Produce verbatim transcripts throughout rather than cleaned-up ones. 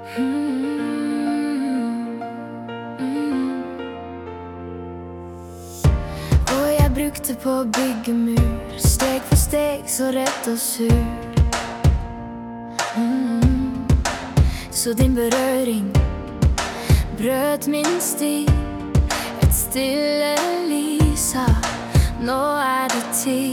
Mm, mm. Og jeg brukte på å bygge mur, steg for steg, så rett og sur. mm. Så din berøring brøt min sti. Et stille lys sa, nå er det tid.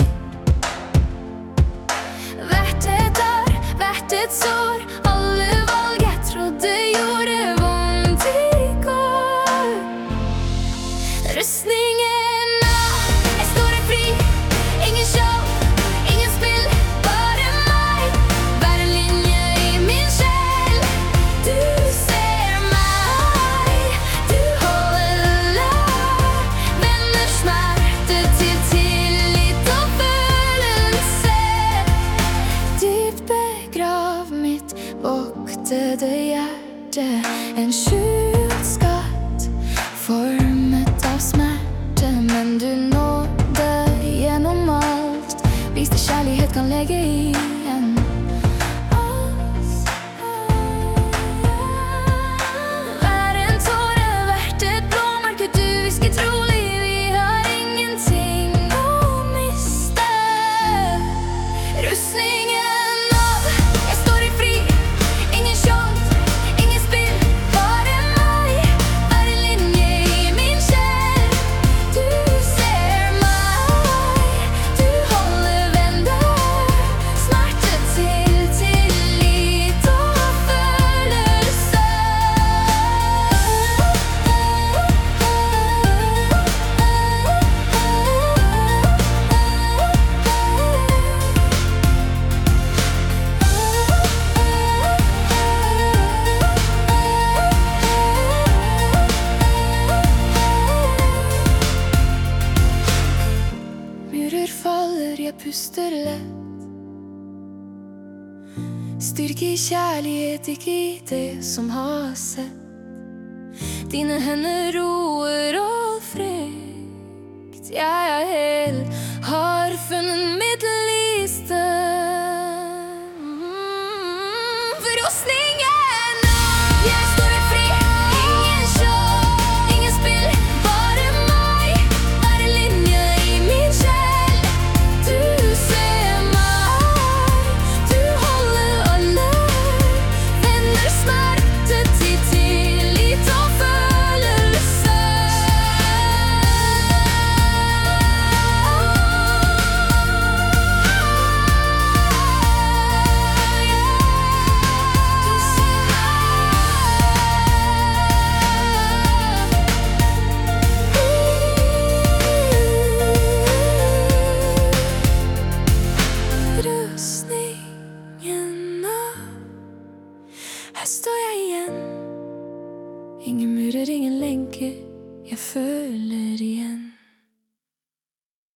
Hvert et år, hvert et sår, alle valg jeg trodde gjorde vondt i går. Rustningen av, jeg står i fri. Ingen show, ingen spill, bare meg. Hver en linje i min sjel. Du ser meg, du holder lav. Vender smerte til tillit og følelse. Dypt begrav mitt voktede hjerte. En skjult skatt, formet av smerte. Men du nådde gjennom alt. Viste kjærlighet kan lege igjen oss. Hver en tåre, hvert et blåmerke. Du hvisker trolig, vi har ingenting å miste. Rustningen av, jeg står i fri. Ingen skjold, ingen spill, bare meg. Hver en linje i min sjel. Du ser meg, du holder vender smerte til tillit og følelse. Murer faller, jeg puster lett. Styrke i kjærlighet, ikke i det som har sett. Dine hender roer all frykt. Jeg er hel, har funnet mitt liste. Mm, for rustningen av, jeg står i fri. Ingen show, ingen spill, bare meg. Hver en linje i min sjel. Du ser meg, du holder alle. Vender smerte til tillit og følelse. Rustningen av, her står jeg igjen. Ingen murer, ingen lenker, jeg føler igjen.